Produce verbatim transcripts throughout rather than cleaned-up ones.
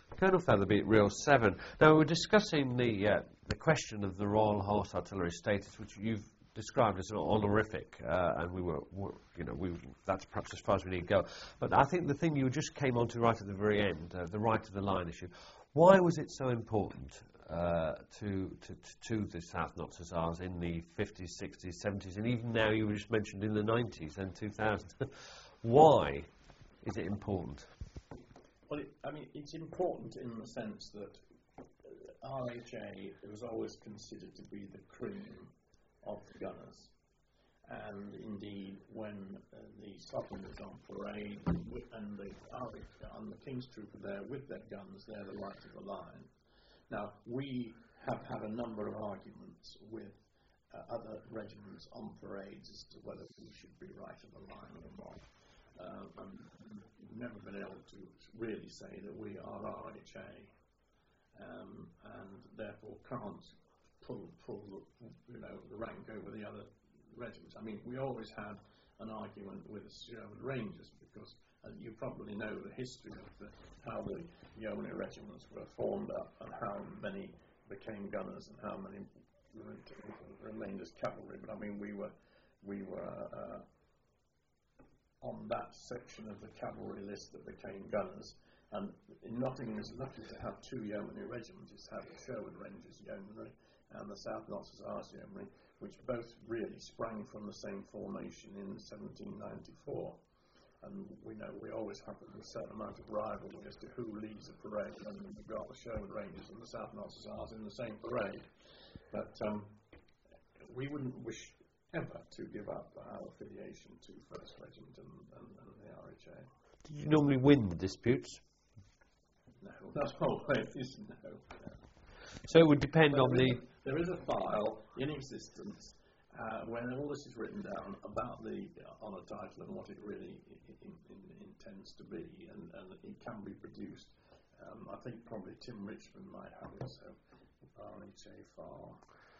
Colonel Featherby, Reel seven. Now, we're discussing the uh, the question of the Royal Horse Artillery status, which you've described as honorific, uh, and we were, were, you know, we, that's perhaps as far as we need to go. But I think the thing you just came on to right at the very end, uh, the right to the line issue, why was it so important uh, to, to, to the South Notts Hussars in the fifties, sixties, seventies, and even now you just mentioned in the nineties and two thousands? Why is it important? Well, it, I mean, it's important in the sense that R H A was always considered to be the cream of the gunners. And indeed, when uh, the Scotland was on parade and the, R H A and the King's Troop are there with their guns, they're the right of the line. Now, we have had a number of arguments with uh, other regiments on parades as to whether we should be right of the line or not. Uh, and we've never been able to really say that we are R H A, um, and therefore can't pull, pull the, you know, the rank over the other regiments. I mean, we always had an argument with the Sherwood Rangers because, as you probably know, the history of the, how the yeomanry regiments were formed up and how many became gunners and how many remained as cavalry. But I mean, we were we were. Uh, on that section of the cavalry list that became gunners. And Nottingham is lucky to have two yeomanry regiments. It's had the Sherwood Rangers yeomanry and the South Notts Hussars yeomanry, which both really sprang from the same formation in seventeen ninety-four. And we know we always have a certain amount of rivalry as to who leads a parade, and we've got the Sherwood Rangers and the South Notts Hussars in the same parade. But um, we wouldn't wish ever to give up our affiliation to First Regiment and, and, and the R H A. Did you normally win the disputes? No, not always, no. no. So it would depend but on there the... Is a, there is a file in existence uh, when all this is written down about the uh, honour title and what it really I, in, in, intends to be, and, and it can be produced. Um, I think probably Tim Richmond might have it, so R H A file.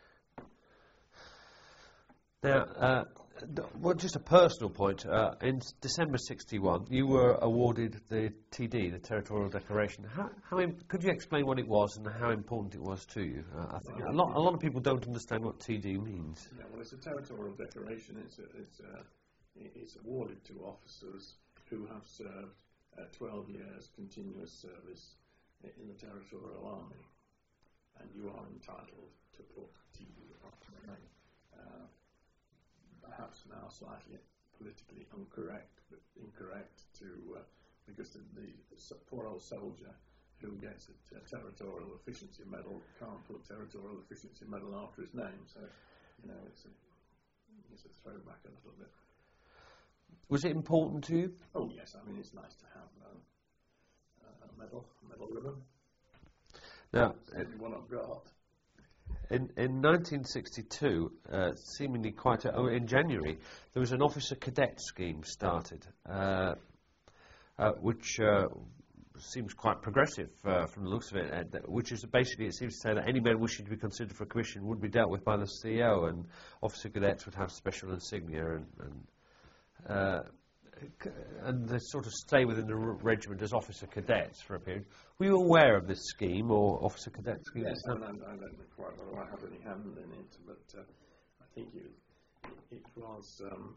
Now, uh, well, just a personal point. Uh, in December sixty-one, you were awarded the T D, the Territorial Decoration. How, how Im- could you explain what it was and how important it was to you? Uh, I think well, a lot, a lot of people don't understand what T D means. Yeah, well, it's a territorial decoration. It's a, it's, a, it's awarded to officers who have served uh, twelve years continuous service in the Territorial Army, and you are entitled to put T D on the name. Uh, Perhaps now slightly politically incorrect, but incorrect to uh, because the, the poor old soldier who gets a, a territorial efficiency medal can't put territorial efficiency medal after his name. So, you know, it's a it's a throwback a little bit. Was it important to you? Oh yes, I mean it's nice to have uh, a medal, a medal ribbon. Now, it's the only one I've got. In, in nineteen sixty-two, uh, seemingly quite a, oh, in January, there was an officer cadet scheme started, uh, uh, which uh, seems quite progressive uh, from the looks of it, uh, which is basically, it seems to say that any men wishing to be considered for a commission would be dealt with by the C E O, and officer cadets would have special insignia and, and uh, and they sort of stay within the r- regiment as officer cadets for a period. Were you aware of this scheme or officer cadet scheme? Yes, I, I don't know quite whether I have any hand in it, but uh, I think it, it was, um,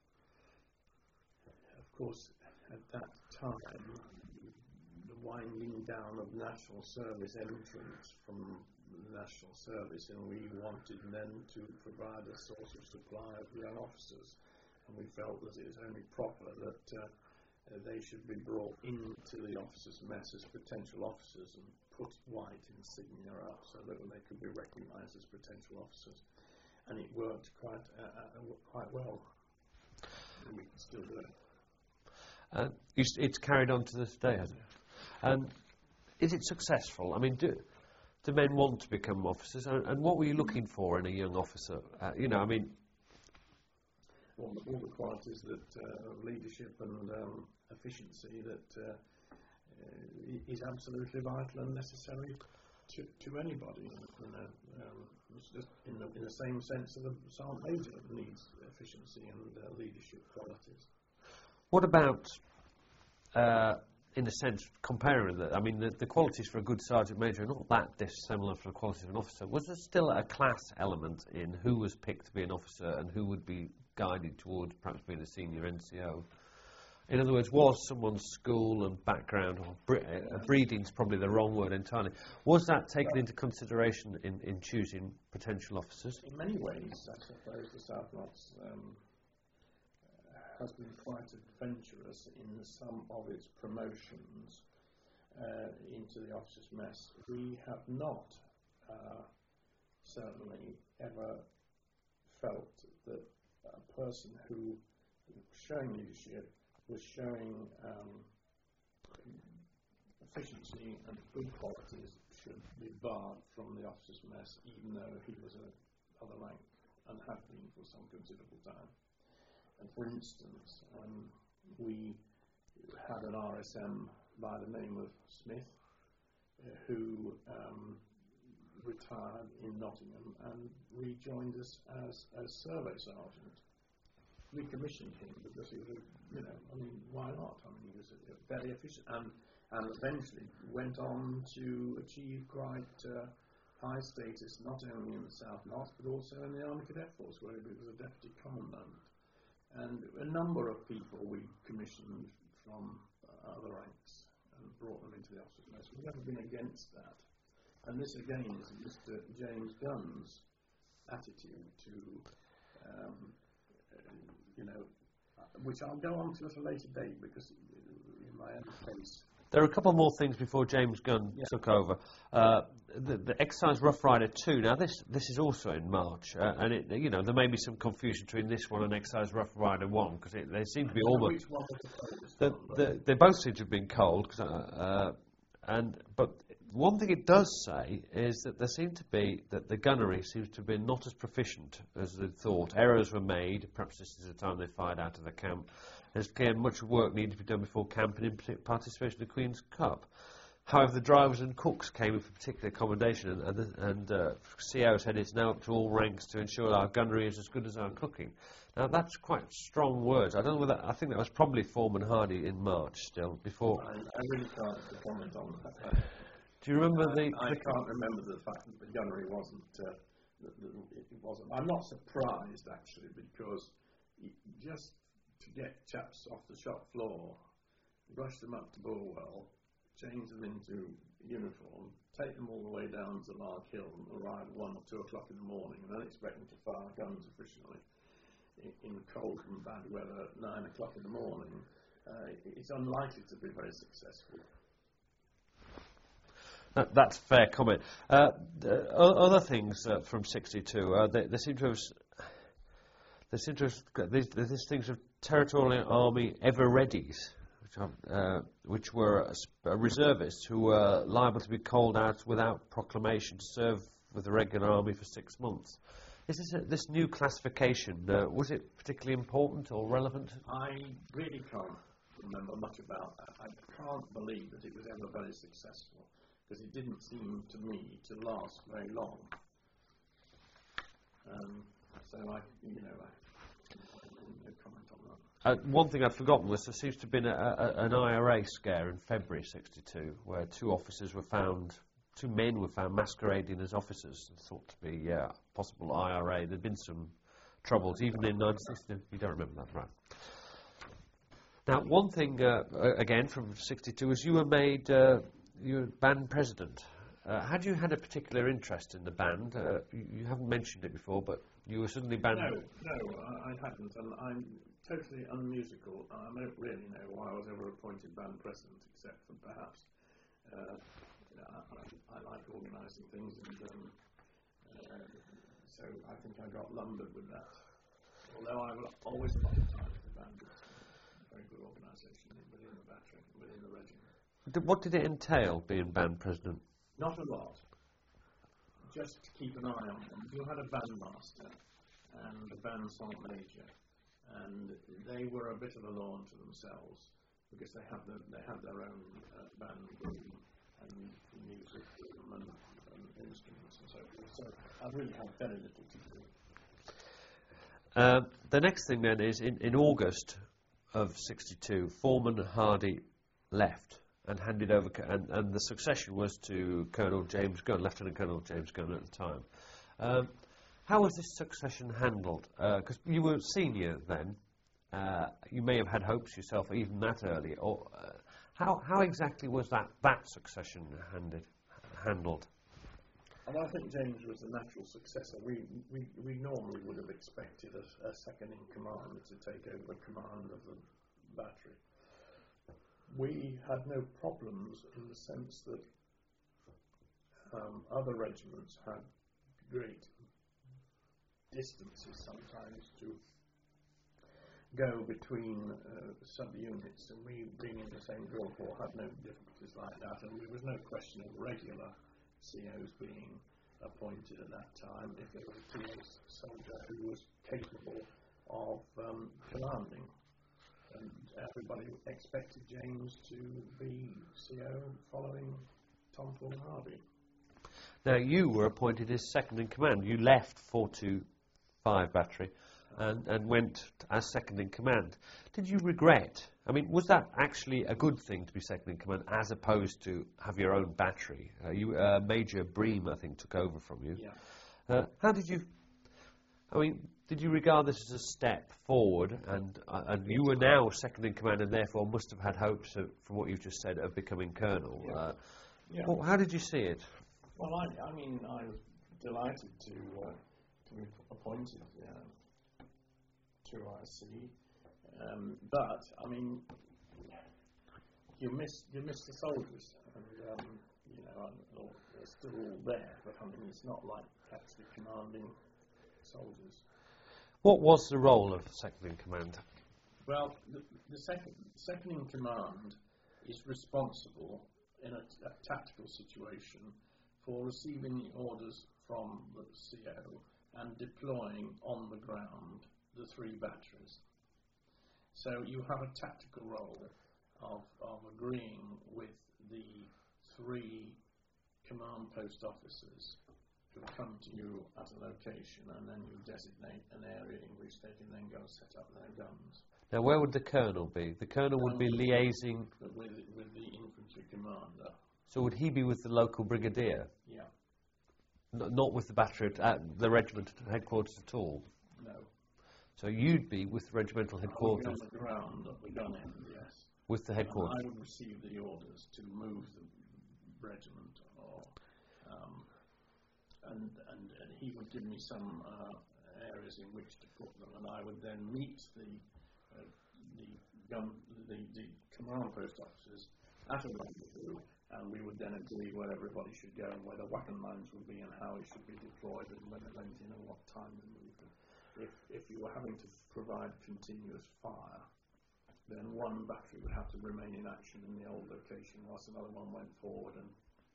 of course, at that time, the winding down of national service entrance from the national service, and we wanted then to provide a source of supply of young officers. And we felt that it was only proper that uh, uh, they should be brought into the officers' mess as potential officers and put white insignia up so that they could be recognised as potential officers. And it worked quite uh, uh, quite well. And we can still do it. Uh, it's carried on to this day, hasn't it? Um, is it successful? I mean, do, do men want to become officers? And, and what were you looking for in a young officer? Uh, you know, I mean... All the, all the qualities that uh, of leadership and um, efficiency that uh, uh, is absolutely vital and necessary to, to anybody. You know, um, it's just in the, in the same sense that a sergeant major needs efficiency and uh, leadership qualities. What about uh, in a sense, comparing that, I mean, the, the qualities for a good sergeant major are not that dissimilar from the qualities of an officer. Was there still a class element in who was picked to be an officer and who would be guided towards perhaps being a senior N C O? In other words, was someone's school and background, or bre- uh, breeding's probably the wrong word entirely, was that taken into consideration in, in choosing potential officers? In many ways, I suppose the South Notts um, has been quite adventurous in some of its promotions uh, into the officers' mess. We have not uh, certainly ever felt that a person who was showing leadership was showing um, efficiency and good qualities should be barred from the officers' mess, even though he was a other rank and had been for some considerable time. And for instance, um, we had an R S M by the name of Smith uh, who um, retired in Nottingham and rejoined us as a survey sergeant. We commissioned him because he was, a, you know, I mean, why not? I mean, he was a, a very efficient, and, and eventually went on to achieve quite uh, high status, not only in the South Notts, but also in the Army Cadet Force, where he was a deputy commandant. And a number of people we commissioned from uh, other ranks and brought them into the officers' mess. We've never been against that. And this again is Mister James Gunn's attitude to, um, uh, you know, uh, which I'll go on to at a later date because in my own case. There are a couple more things before James Gunn yeah. took over. Uh, the, the Exercise Rough Rider two. Now this this is also in March, uh, and it, you know there may be some confusion between this one and Exercise Rough Rider one because they seem to be almost. The, the, they both seem to have been cold, cause, uh, uh, and but one thing it does say is that there seemed to be that the gunnery seems to have been not as proficient as they thought. Errors were made. Perhaps this is the time they fired out of the camp. There's again much work needed to be done before camp and in participation in the Queen's Cup. However, the drivers and cooks came in for particular accommodation, and, and, and uh, C O said it's now up to all ranks to ensure our gunnery is as good as our cooking. Now that's quite strong words. I don't know whether I think that was probably Foreman Hardy in March still before. I, I really can't comment on that. Do you remember I, the? I can't remember the fact that the gunnery wasn't. Uh, the, the, it wasn't. I'm not surprised actually because it, just to get chaps off the shop floor, rush them up to Bulwell, change them into uniform, take them all the way down to Lark Hill and arrive at one or two o'clock in the morning and then expect them to fire guns efficiently in, in cold and bad weather at nine o'clock in the morning, uh, it's unlikely to be very successful. That, that's a fair comment. Uh, uh, other things uh, from sixty-two, uh, they, they seem to have... There seem to have these, these things of Territorial Army Ever-Readies, which, uh, which were uh, reservists who were liable to be called out without proclamation to serve with the regular army for six months. Is this, a, this new classification, uh, was it particularly important or relevant? I really can't remember much about that. I can't believe that it was ever very successful, because it didn't seem to me to last very long. Um, so I, you know, I, no comment on that. Uh, one thing I'd forgotten was there seems to have been a, a, an I R A scare in February sixty-two, where two officers were found, two men were found masquerading as officers, thought to be uh, possible I R A. There'd been some troubles, even in nineteen sixty. You don't remember that, right? Now, one thing uh, again from sixty-two was you were made uh, you were band president. Uh, had you had a particular interest in the band? Uh, you, you haven't mentioned it before, but you were suddenly band. No, no, I, I hadn't, and I'm totally unmusical. I don't really know why I was ever appointed band president, except for perhaps uh, I, I like organising things, and um, uh, so I think I got lumbered with that. Although I've always liked the band, it's a very good organisation within the battery, within the regiment. What did it entail being band president? Not a lot. Just to keep an eye on them. You had a bandmaster and a band sergeant major, and they were a bit of a law unto themselves because they had the, they had their own uh, band room and music and, and instruments and so forth. So I really had very little to do. Uh, the next thing then is in, in August of sixty-two, Foreman Hardy left. and handed over, co- and, and the succession was to Colonel James Gunn, Lieutenant Colonel James Gunn at the time. Um, how was this succession handled? Because you were senior then. Uh, you may have had hopes yourself even that early. Or uh, how how exactly was that that succession handed handled? And I think James was the natural successor. We we, we normally would have expected a, a second in command to take over command of the battery. We had no problems in the sense that um, other regiments had great distances sometimes to go between uh, subunits, and we, being in the same drill corps, had no difficulties like that, and there was no question of regular C Os being appointed at that time if there was a T A soldier who was capable of um, commanding. And everybody expected James to be C O following Tom Thorne Harvey. Now, you were appointed as second in command. You left four two five Battery and, and went as second in command. Did you regret, I mean, was that actually a good thing to be second in command as opposed to have your own battery? Uh, you, uh, Major Bream, I think, took over from you. Yeah. Uh, how did you, I mean, did you regard this as a step forward, and uh, and you were now second in command and therefore must have had hopes, of, from what you've just said, of becoming colonel? Yeah. Uh, Yeah. well, how did you see it? Well, I, I mean, I was delighted to uh, to be appointed uh, to I C, um, but I mean, you miss you miss the soldiers, and um, you know, I'm, they're still all there, but I mean, it's not like actually commanding soldiers. What was the role of second in command? Well, the, the second second in command is responsible in a, a tactical situation for receiving the orders from the C O and deploying on the ground the three batteries. So you have a tactical role of, of agreeing with the three command post officers who come to you at a location, and then you designate an area in which they can then go and set up their guns. Now, where would the colonel be? The colonel would be liaising with, with the infantry commander. So would he be with the local brigadier? Yeah. N- not with the battery at uh, the regiment headquarters at all? No. So you'd be with the regimental headquarters? I would be on the ground at the gun end, yes. With the headquarters? And I would receive the orders to move the regiment, or, um, and, and, and he would give me some uh, areas in which to put them, and I would then meet the uh, the gun, the, the command post officers at a rendezvous, and we would then agree where everybody should go and where the weapon lines would be and how it should be deployed and when they went in and what time they moved them. If, if you were having to provide continuous fire, then one battery would have to remain in action in the old location whilst another one went forward. And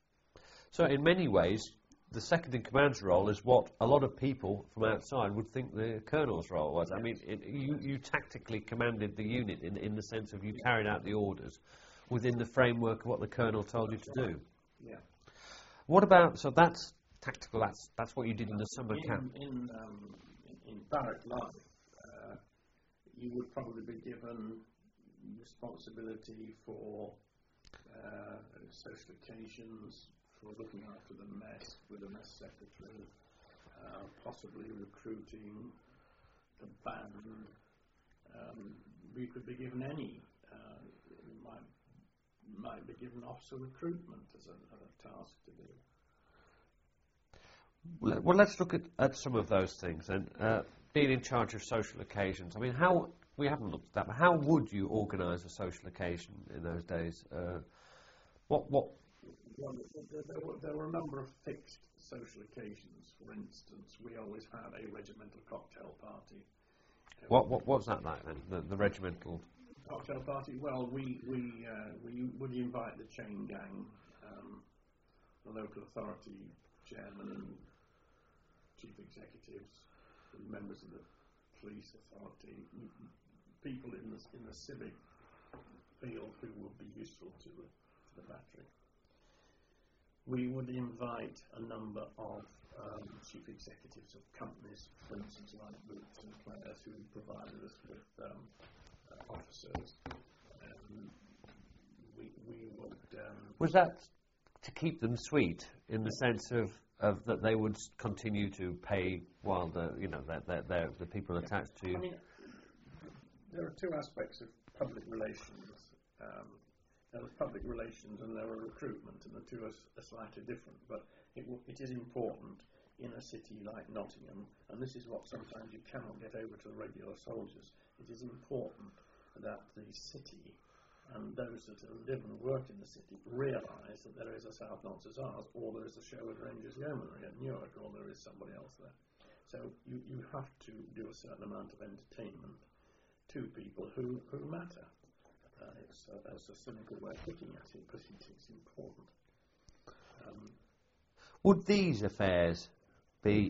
so in many ways, the second in command's role is what a lot of people from outside would think the colonel's role was. Yes. I mean, it, you, you tactically commanded the unit in, in the sense of you yeah. carried out the orders within the framework of what the colonel told you to do. Yeah. What about, so that's tactical, that's that's what you did in the summer in, camp. In, um, in, in barrack life, uh, you would probably be given responsibility for uh, social occasions, for looking after the mess with the mess secretary, uh, possibly recruiting the band. Um, we could be given any, uh, might, might be given officer recruitment as a, as a task to do. Well, well, let's look at, at some of those things. And uh, being in charge of social occasions, I mean, how, we haven't looked at that, but how would you organise a social occasion in those days? Uh, what, what? Well, there, there, were, there were a number of fixed social occasions. For instance, we always had a regimental cocktail party. What, what was that like then, the, the regimental? Cocktail party, well, we, we, uh, we would invite the chain gang, um, the local authority chairman and chief executives, members of the police authority, people in the, in the civic field who would be useful to the, to the battery. We would invite a number of um, chief executives of companies, for instance, like Boots and Clares, who provided us with um, uh, officers. Um, we, we would Um, Was that to keep them sweet in the sense of, of that they would continue to pay while the you know that that they're the people attached to you? I mean, there are two aspects of public relations. Um, there was public relations and there were recruitment, and the two are, are slightly different. But it, w- it is important in a city like Nottingham, and this is what sometimes you cannot get over to the regular soldiers. It is important that the city and those that live and work in the city realise that there is a South Notts Hussars, or there is a Sherwood Rangers Yeomanry at Newark, or there is somebody else there. So you, you have to do a certain amount of entertainment to people who, who matter. Uh, it's, uh, it's a cynical way of looking at it, but it is important. Um, Would these affairs be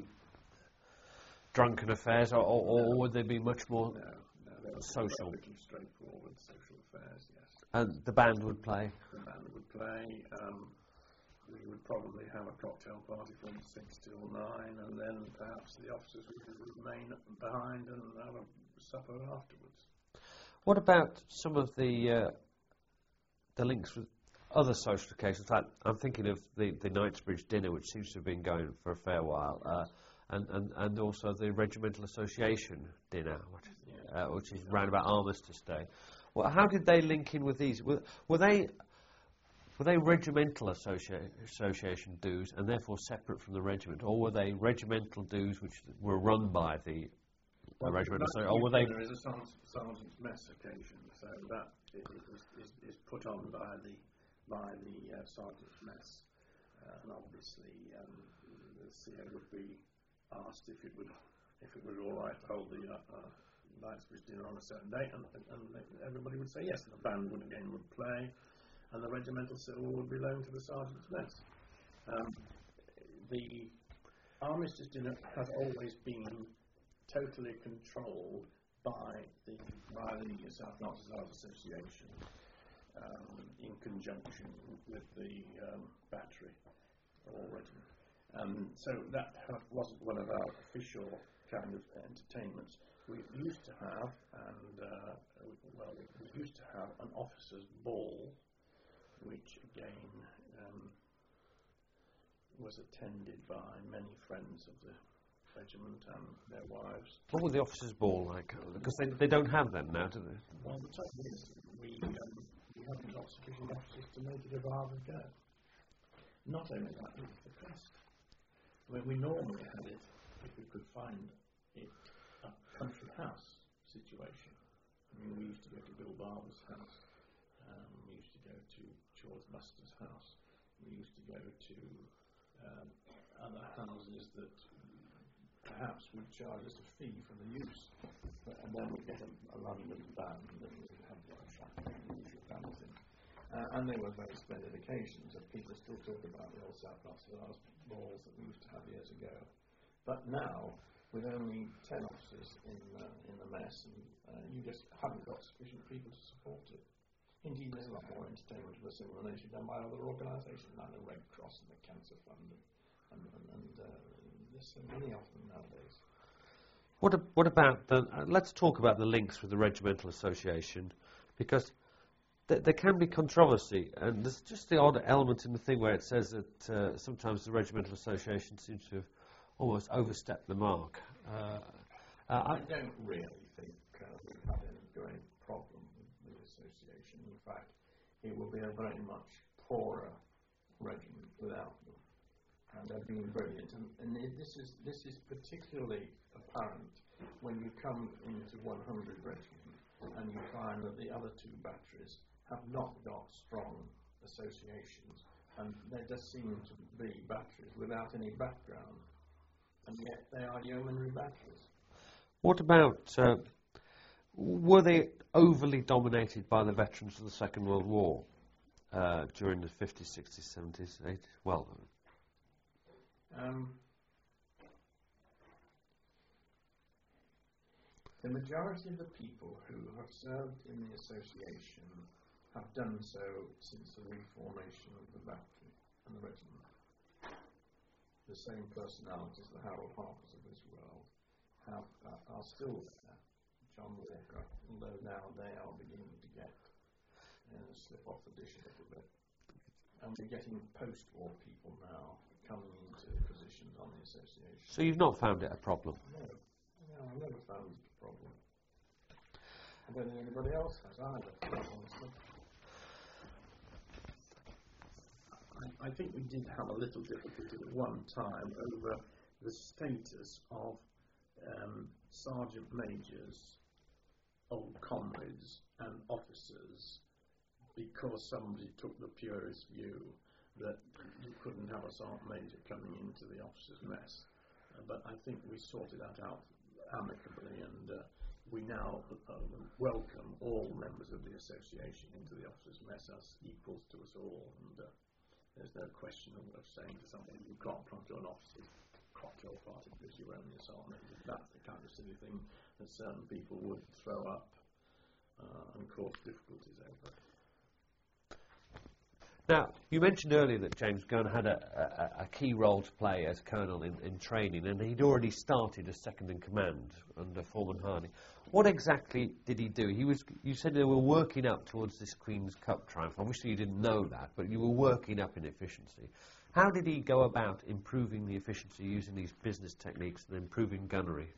drunken affairs, or, or, or would they be much more no, no, they're social? perfectly straightforward social affairs, yes. And the band would play? The band would play. Um, we would probably have a cocktail party from six till nine, and then perhaps the officers would remain behind and have a supper afterwards. What about some of the uh, the links with other social occasions? Like, I'm thinking of the, the Knightsbridge dinner, which seems to have been going for a fair while, uh, and, and, and also the Regimental Association dinner, which, Yeah. uh, which is round about Armistice Day. Well, how did they link in with these? Were, were they were they regimental associa- association dues and therefore separate from the regiment, or were they regimental dues which were run by the Well, regimental that association, or were they? There is a sergeant, sergeant's mess occasion, so that is, is, is put on by the by the uh, sergeant's mess, uh, and obviously um, the C O would be asked if it would if it was all right to hold the uh, uh, Knightsbridge dinner on a certain date, and, and, and everybody would say yes, and the band would again would play, and the regimental silver would be loaned to the sergeant's mess. Um, the Armistice dinner has always been totally controlled by the by the South Notts Hussars Association um, in conjunction with the um, battery or regiment. Um, so that ha- wasn't one of our official kind of entertainments. We used to have, and uh, well, we used to have an officers' ball, which again um, was attended by many friends of the regiment and their wives. What was the officers' ball like? Because they, they don't have them now, do they? Well, the trouble is, we, um, we haven't got sufficient officers to make it a viable go. Not only that, it was the cost. I mean, we normally had it, if we could find it, a country house situation. I mean, we used to go to Bill Barber's house, um, we used to go to George Buster's house, we used to go to um, other houses that perhaps would charge us a fee for the use, but, and then we'd get a, a London band and we'd have the champagne and the usual kind of thing. Uh, and they were very splendid occasions, and people still talk about the old South Notts Hussars balls that we used to have years ago. But now, with only ten officers in, uh, in the mess, and, uh, you just haven't got sufficient people to support it. Indeed, there's a lot more entertainment of a similar nature done by other organisations, like the Red Cross and the Cancer Fund, and, and, and, and uh, there's so many of them nowadays. What, a, what about the? Uh, let's talk about the links with the Regimental Association, because th- there can be controversy, and there's just the odd element in the thing where it says that uh, sometimes the Regimental Association seems to have almost overstepped the mark. Uh, uh, I don't really think uh, we've had any great problem with the association. In fact, it will be a very much poorer regiment without them. And they've been brilliant. And, and it, this is this is particularly apparent when you come into one hundred Regiment and you find that the other two batteries have not got strong associations, and there just seem to be batteries without any background, and yet they are yeomanry batteries. What about, uh, were they overly dominated by the veterans of the Second World War uh, during the fifties, sixties, seventies, eighties? Well, Um, the majority of the people who have served in the association have done so since the reformation of the battery and the regiment. The same personalities, the Harold Harpers of this world, have, uh, are still there. John Walker, although now they are beginning to get uh, slip off the dish a little bit. and we're getting post-war people now coming into positions on the association. So you've not found it a problem? No, no, I've never found it a problem. I don't think anybody else has either, honestly. I, I think we did have a little difficulty at one time over the status of um, sergeant majors, old comrades and officers, because somebody took the purist view that you couldn't have a sergeant major coming into the officers' mess. Uh, but I think we sorted that out amicably, and uh, we now uh, welcome all members of the association into the officers' mess as equals to us all, and uh, there's no question of, of saying to somebody, you can't come to an officer's cocktail party because you're only a sergeant major. That's the kind of silly thing that certain people would throw up uh, and cause difficulties over. Now, you mentioned earlier that James Gunn had a, a, a key role to play as colonel in, in training, and he'd already started as second in command under Foreman Hardy. What exactly did he do? He was. You said they were working up towards this Queen's Cup triumph. Obviously, you didn't know that, but you were working up in efficiency. How did he go about improving the efficiency using these business techniques and improving gunnery?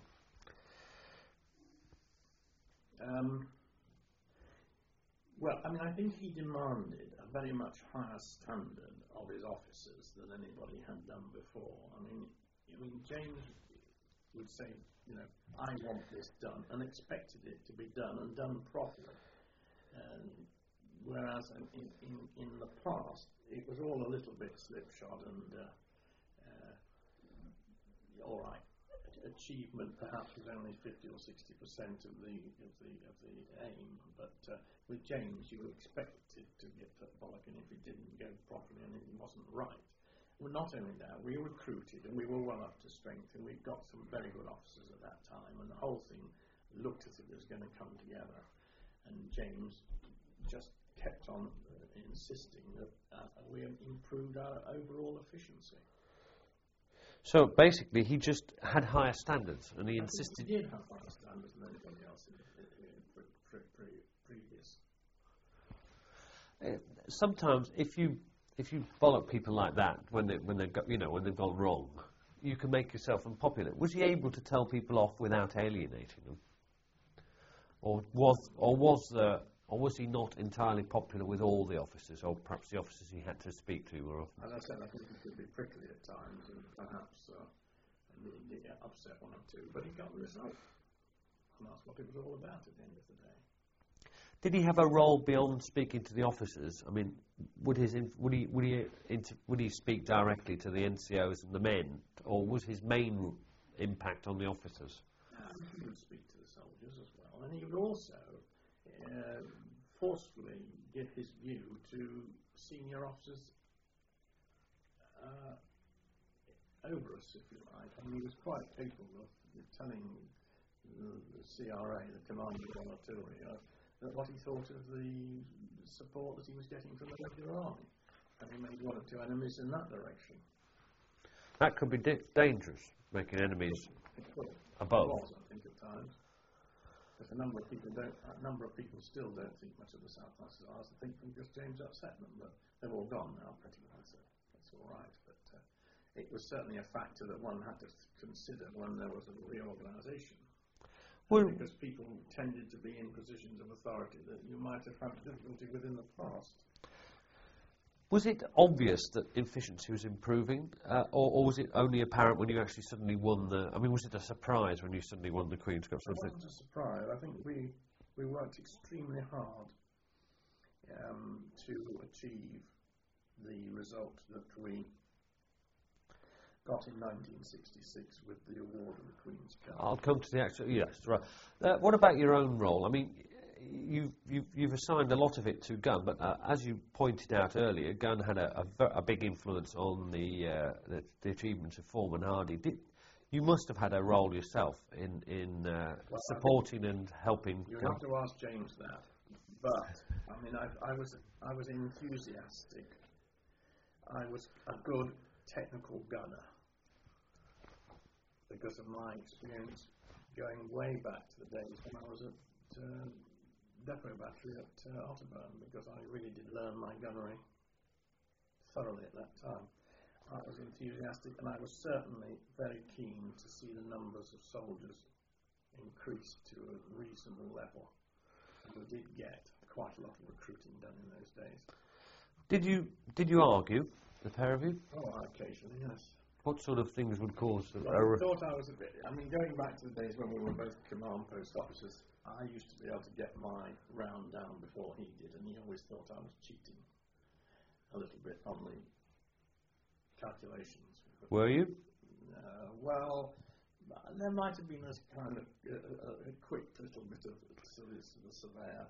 Um, well, I mean, I think he demanded a very much higher standard of his officers than anybody had done before. I mean, I mean, James would say, you know, I want this done, and expected it to be done and done properly. Um, whereas in, in, in the past, it was all a little bit slipshod and, uh, uh, all right, achievement perhaps was only fifty or sixty percent of the of the of the aim, but uh, with James you expected to get that bollocking if it didn't go properly and it wasn't right. Well, not only that, we recruited and we were well up to strength, and we got some very good officers at that time, and the whole thing looked as if it was going to come together. And James just kept on uh, insisting that uh, we improved our overall efficiency. So basically, he just had higher standards, and he I insisted. He did have higher standards than anybody else in, in, in pre, pre, pre, previous. Uh, sometimes, if you if you bollock people like that when they when they got you know when they've gone wrong, you can make yourself unpopular. Was he able to tell people off without alienating them, or was or was there? Or was he not entirely popular with all the officers, or perhaps the officers he had to speak to were often? As I said, I think he could be prickly at times and perhaps uh, and upset one or two, but he got the result. And that's what it was all about at the end of the day. Did he have a role beyond speaking to the officers? I mean, would his inf- would he would he inter- would he speak directly to the N C Os and the men, or was his main impact on the officers? Um, he would speak to the soldiers as well, and he would also Uh, forcefully give his view to senior officers uh, over us, if you like. I mean, he was quite capable of telling the, the C R A, the Commander of Royal Artillery, uh, that what he thought of the support that he was getting from the regular army, and he made one or two enemies in that direction. That could be di- dangerous, making enemies It could. above. It was, I think, at times. Because a number of people don't, a number of people still don't think much of the South Hussars. I think from just James upset them, but they've all gone now, pretty well, so that's all right. But uh, it was certainly a factor that one had to consider when there was a reorganisation. Well, because people tended to be in positions of authority that you might have had difficulty with in the past. Was it obvious that efficiency was improving, uh, or, or was it only apparent when you actually suddenly won the... I mean, was it a surprise when you suddenly won the Queen's Cup? It wasn't a surprise. I think we, we worked extremely hard um, to achieve the result that we got in nineteen sixty-six with the award of the Queen's Cup. I'll come to the actual... Yes, right. Uh, what about your own role? I mean... You've, you've, you've assigned a lot of it to Gunn, but uh, as you pointed out earlier, Gunn had a, a, a big influence on the, uh, the, the achievements of Foreman Hardy. Did, you must have had a role yourself in, in uh, well, supporting and helping. You have to ask James that, but I mean, I, I was I was enthusiastic. I was a good technical gunner because of my experience going way back to the days when I was at. Uh, Depot battery at uh, Otterburn, because I really did learn my gunnery thoroughly at that time. I was enthusiastic, and I was certainly very keen to see the numbers of soldiers increase to a reasonable level. And we did get quite a lot of recruiting done in those days. Did you did you argue, the pair of you? Oh, occasionally, yes. What sort of things would cause a... Well, I thought I was a bit... I mean, going back to the days when we were both command post officers, I used to be able to get my round down before he did, and he always thought I was cheating a little bit on the calculations. Were you? Uh, well, there might have been a kind of uh, a, a quick little bit of sort of the surveyor.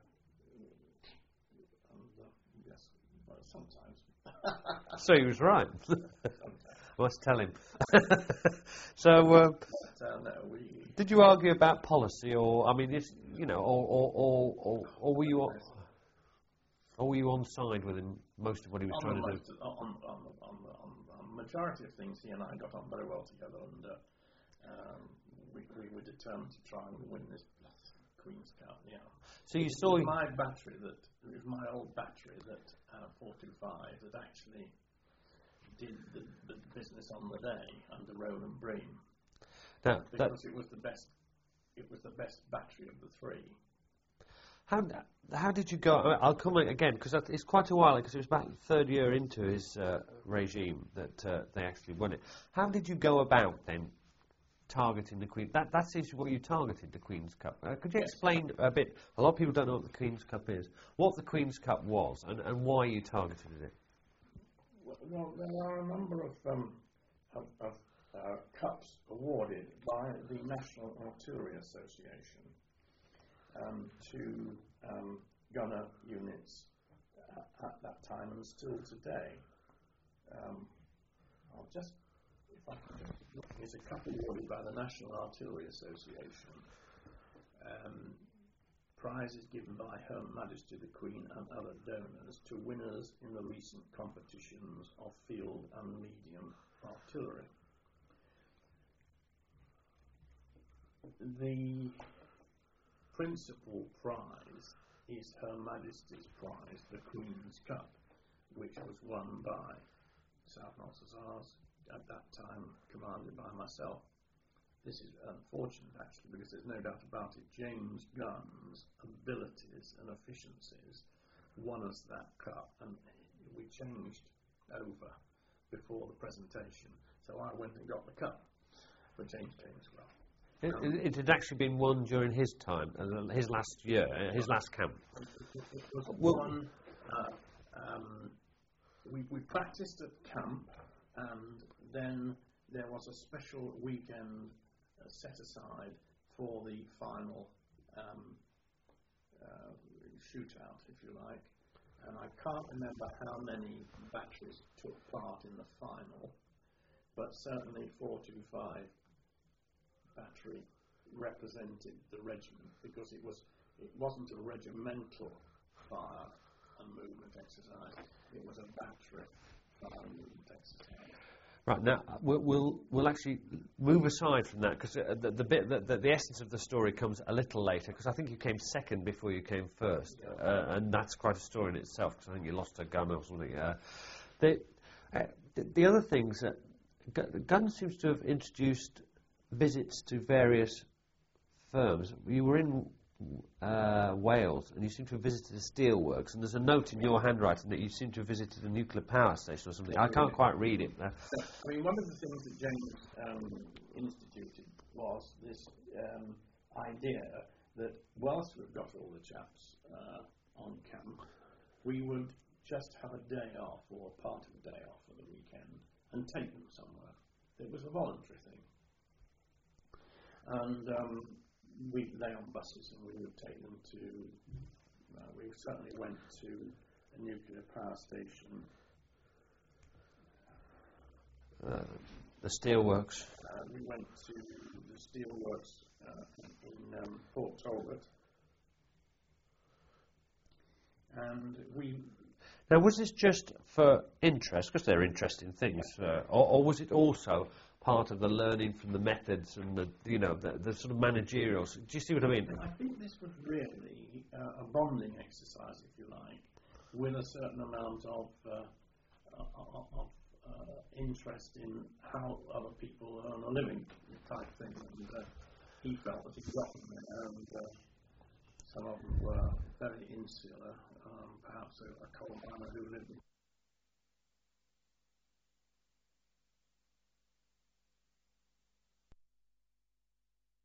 And, uh, yes, well, sometimes. So he was right. I must tell him. So, uh, but, uh, no, we did you argue about policy, or I mean, it's, you know, or or, or, or, or were you, on, or were you on side with him most of what he was on trying the to most, do? On, on, on, on, on, on the majority of things, he and I got on very well together, and uh, um, we, we were determined to try and win this Queen's Cup. Yeah. So you it saw was my battery that it was my old battery that uh, four two five that actually did the, the business on the day under Rowan and Bream. now, Because that, it was the best, it was the best battery of the three. how how did you go? I mean, I'll come in again because it's quite a while, because it was about the third year into his uh, regime that uh, they actually won it. How did you go about then targeting the Queen? That that seems to be what you targeted, the Queen's Cup. Uh, could you Yes. explain a bit? A lot of people don't know what the Queen's Cup is. What the Queen's Cup was, and, and why you targeted it. Well, there are a number of, um, of, of uh, cups awarded by the National Artillery Association um, to um, gunner units at, at that time and still today. Um, I'll just, if I can just look, there's a cup awarded by the National Artillery Association. Um, Prizes given by Her Majesty the Queen and other donors to winners in the recent competitions of field and medium artillery. The principal prize is Her Majesty's prize, the Queen's Cup, which was won by South Notts Hussars, at that time commanded by myself. This is unfortunate, actually, because there's no doubt about it. James Gunn's abilities and efficiencies won us that cup, and we changed over before the presentation. So I went and got the cup for James James well. It, Um, it, it had actually been won during his time, uh, his last year, uh, his last camp. It, it was Well- one. Uh, um, we, we practiced at camp, and then there was a special weekend uh, set aside for the final um, uh, shootout, if you like. And I can't remember how many batteries took part in the final, but certainly four two five battery represented the regiment, because it was it wasn't a regimental fire and movement exercise, it was a battery fire and movement exercise. Right, now we'll we'll, we'll actually move aside from that, because uh, the, the bit the, the, the essence of the story comes a little later, because I think you came second before you came first, Yeah. uh, and that's quite a story in itself, because I think you lost a gun or something. Uh, the, uh, the the other things that Gu- Gun seems to have introduced visits to various firms. You were in uh, Wales, and you seem to have visited the steelworks, and there's a note in your handwriting that you seem to have visited a nuclear power station or something. I can't quite read it. Uh, I mean, one of the things that James um, instituted was this um, idea that whilst we've got all the chaps uh, on camp, we would just have a day off or part of a day off for the weekend and take them somewhere. It was a voluntary thing. And um, we lay on buses and we would take them to, uh, we certainly went to a nuclear power station. uh, the steelworks. Uh, we went to the steelworks uh, in um, Port Talbot, and we. Now, was this just for interest, because they're interesting things, uh, or, or was it also part of the learning from the methods and the, you know, the, the sort of managerials? Do you see what I mean? I think this was really uh, a bonding exercise, if you like, with a certain amount of uh, of, of uh, interest in how other people earn a living type thing, and uh, he felt that he'd got them there, and uh, some of them were very insular, um, perhaps a, a coal miner who lived in